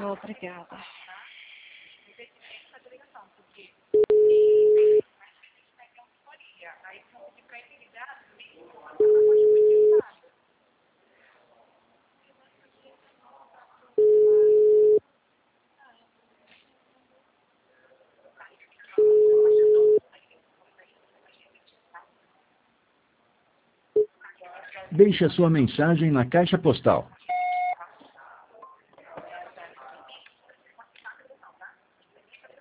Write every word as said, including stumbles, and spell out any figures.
Obrigada. Deixe a sua mensagem na caixa postal